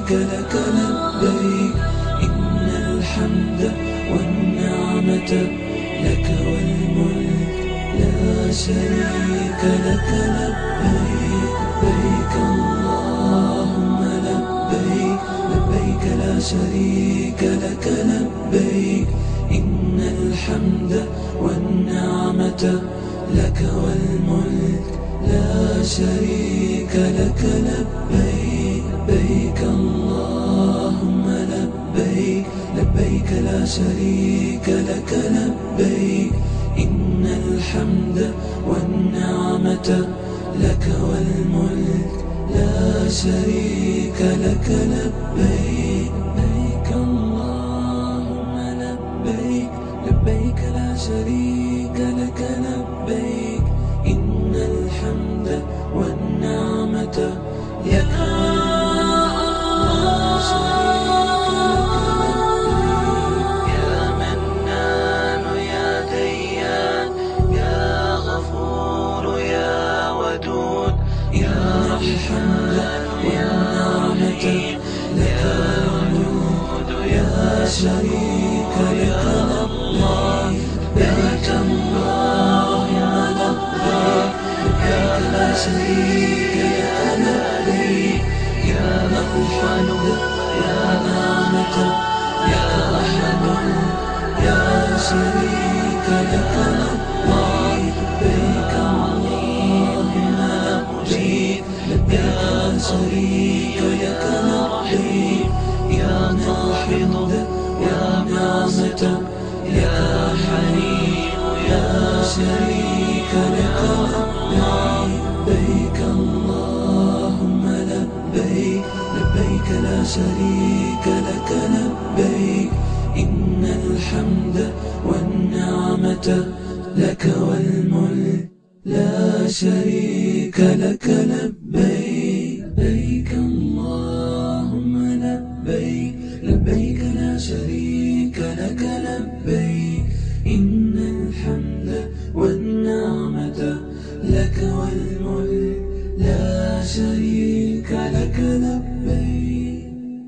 شريك لك لبيك إن الحمد والنعمة لك والملك لا شريك لك لبيك لبيك اللهم لبيك لبيك لا شريك لك لبيك إن الحمد والنعمة لك والملك لا شريك لك لبيك لبيك اللهم لبيك لبيك لا شريك لك لبيك إن الحمد والنعمة لك والملك لا شريك لك لبيك لبيك اللهم لبيك لبيك لا شريك لك لبيك إن الحمد والنعمة لك شريك لك الله لبيك اللهم لبيك لبيك لا شريك لك لبيك يا الحمد يا نعمة يا أحد يا شريك لك الله لبيك اللهم لبيك لبيك لا شريك لك لبيك يا ناحض يا نعمة يا حليم يا شريك لك لبيك اللهم لبيك لبيك لا شريك لك لبيك إن الحمد والنعمة لك والملك لا شريك لك لبيك لبيك اللهم لبيك لبيك لا شريك لك لبيك